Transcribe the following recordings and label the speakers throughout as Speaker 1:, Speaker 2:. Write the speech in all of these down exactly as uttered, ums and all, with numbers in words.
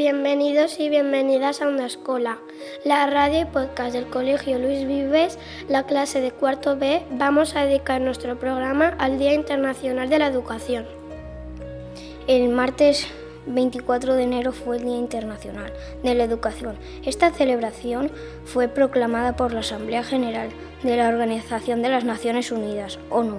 Speaker 1: Bienvenidos y bienvenidas a Onda Escola, la radio y podcast del Colegio Luis Vives, la clase de cuarto B. Vamos a dedicar nuestro programa al Día Internacional de la Educación.
Speaker 2: El martes veinticuatro de enero fue el Día Internacional de la Educación. Esta celebración fue proclamada por la Asamblea General de la Organización de las Naciones Unidas, ONU,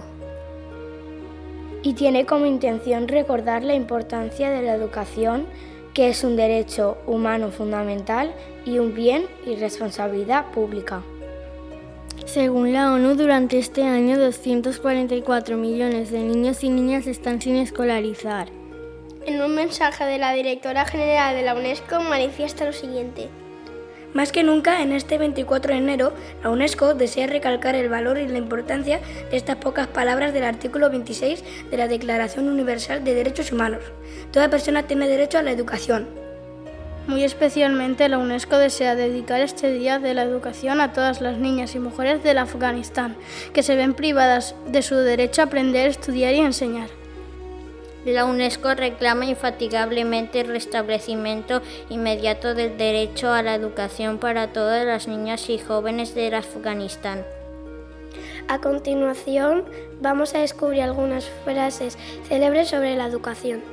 Speaker 2: y tiene como intención recordar la importancia de la educación, que es un derecho humano fundamental y un bien y responsabilidad pública.
Speaker 3: Según la ONU, durante este año doscientos cuarenta y cuatro millones de niños y niñas están sin escolarizar.
Speaker 1: En un mensaje de la directora general de la UNESCO manifiesta lo siguiente.
Speaker 4: Más que nunca, en este veinticuatro de enero, la UNESCO desea recalcar el valor y la importancia de estas pocas palabras del artículo veintiséis de la Declaración Universal de Derechos Humanos. Toda persona tiene derecho a la educación.
Speaker 3: Muy especialmente, la UNESCO desea dedicar este Día de la Educación a todas las niñas y mujeres del Afganistán, que se ven privadas de su derecho a aprender, estudiar y enseñar.
Speaker 5: La UNESCO reclama infatigablemente el restablecimiento inmediato del derecho a la educación para todas las niñas y jóvenes del Afganistán.
Speaker 1: A continuación, vamos a descubrir algunas frases célebres sobre la educación.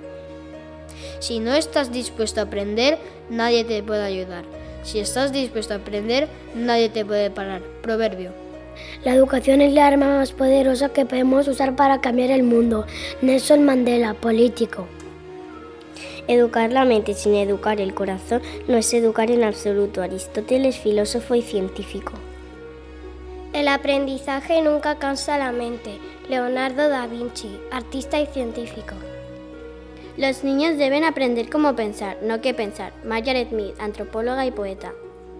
Speaker 6: Si no estás dispuesto a aprender, nadie te puede ayudar. Si estás dispuesto a aprender, nadie te puede parar. Proverbio.
Speaker 7: La educación es la arma más poderosa que podemos usar para cambiar el mundo. Nelson Mandela, político.
Speaker 2: Educar la mente sin educar el corazón no es educar en absoluto. Aristóteles, filósofo y científico.
Speaker 1: El aprendizaje nunca cansa la mente. Leonardo da Vinci, artista y científico.
Speaker 8: Los niños deben aprender cómo pensar, no qué pensar. Margaret Mead, antropóloga y poeta.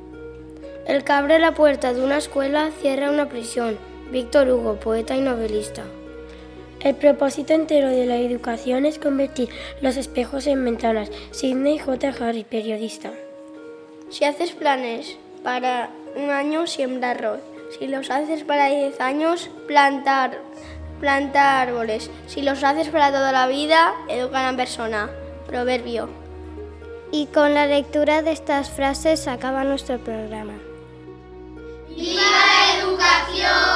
Speaker 1: El que abre la puerta de una escuela cierra una prisión. Víctor Hugo, poeta y novelista.
Speaker 7: El propósito entero de la educación es convertir los espejos en ventanas. Sidney J. Harris, periodista.
Speaker 1: Si haces planes para un año, siembra arroz. Si los haces para diez años, plantar, planta árboles. Si los haces para toda la vida, educa a la persona. Proverbio.
Speaker 2: Y con la lectura de estas frases acaba nuestro programa.
Speaker 9: ¡Viva la educación!